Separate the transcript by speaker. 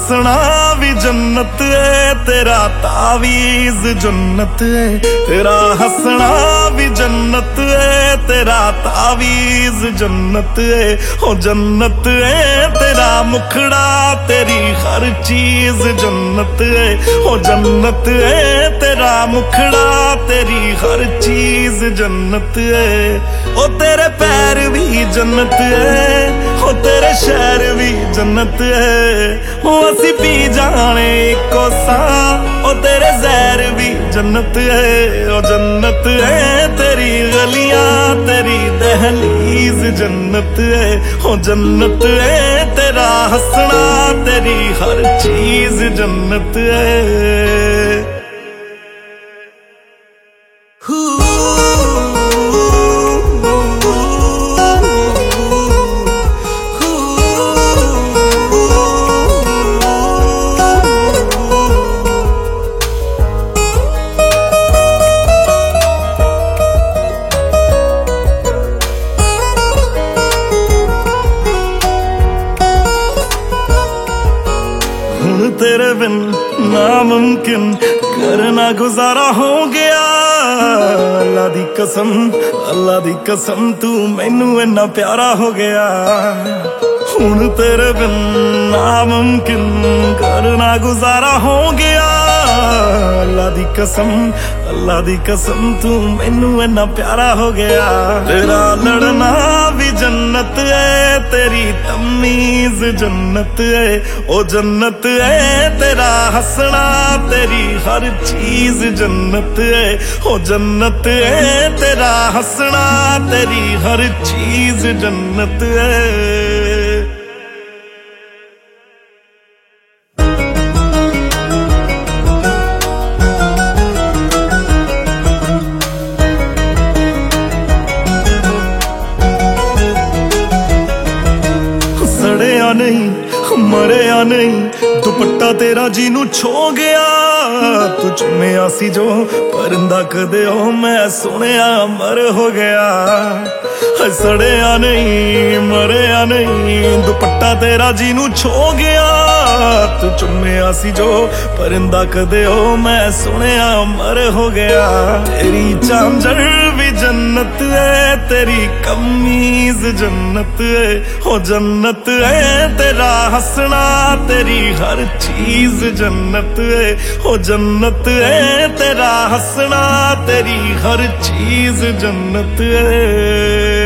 Speaker 1: हंसना भी जन्नत है, तेरा तावीज जन्नत है। तेरा हंसना भी जन्नत है, तेरा तावीज जन्नत है। ओ जन्नत है तेरा मुखड़ा, तेरी हर चीज जन्नत है। ओ जन्नत है तेरा मुखड़ा, तेरी हर चीज जन्नत है। ओ तेरे पैर भी जन्नत है, ओ तेरे शहर भी जन्नत है। ओ असी पी जाने इको सा, ओ तेरे जहर भी जन्नत है। ओ जन्नत है तेरी गलियां, तेरी दहलीज जन्नत है। ओ जन्नत है तेरा हंसना, तेरी हर चीज जन्नत है। तेरे बिन नामुमकिन करना गुजारा हो गया। अल्लाह दी कसम, अल्लाह दी कसम, तू मैनू इन्ना प्यारा हो गया। हुण तेरे बिन नामुमकिन करना गुजारा हो गया। अल्लाह दी कसम, अल्लाह दी कसम, तू मैनू इन्ना प्यारा हो गया। तेरा लड़ना भी जन्नत है, तेरी तमीज जन्नत है। ओ जन्नत है तेरा हंसना, तेरी हर चीज जन्नत है। ओ जन्नत है तेरा हंसना, तेरी हर चीज जन्नत है। सड़िया नहीं मरिया नहीं, दुपट्टा तेरा जीनू छो गया। तू चुम्मिया सी जो परिंदा कदे हो, मैं सुनिया मर हो गया। सड़िया नहीं मरिया नहीं, दुपट्टा तेरा जीनू छो गया। तू चुम्मिया सी जो परिंदा कदे हो, मैं सुनिया मर हो गया। तेरी झांझर भी जन्नत है, तेरी कमीज जन्नत है। हो जन्नत है तेरा हंसना, तेरी हर चीज जन्नत है। हो जन्नत है तेरा हंसना, तेरी हर चीज जन्नत है।